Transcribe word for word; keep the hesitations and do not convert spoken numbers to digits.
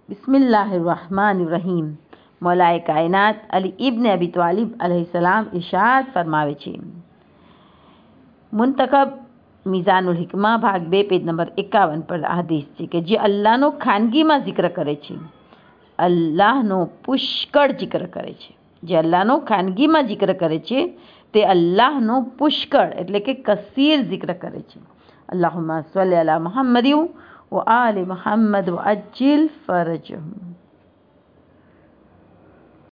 बिस्मिल्लाहिर्रहमानिर्रहीम। मौलाए कायनात अली इब्न अबी तालिब अलैहिस्सलाम इरशाद फरमावे छे। मुंतखब मीज़ानुल हिकमा भाग बे पेज नंबर एकावन पर हदीस छे कि जे अल्लाहनो खानगीमां जिक्र करे छे, अल्लाहनो पुष्कळ जिक्र करे छे। जे अल्लाहनो खानगीमां जिक्र करे छे ते अल्लाहनो पुष्कळ એટલે કે કસીર जिक्र करे छे। अल्लाहुम्मा सल्लि अला मुहम्मद व आलि मुहम्मद व अज्जिल फरजहुम।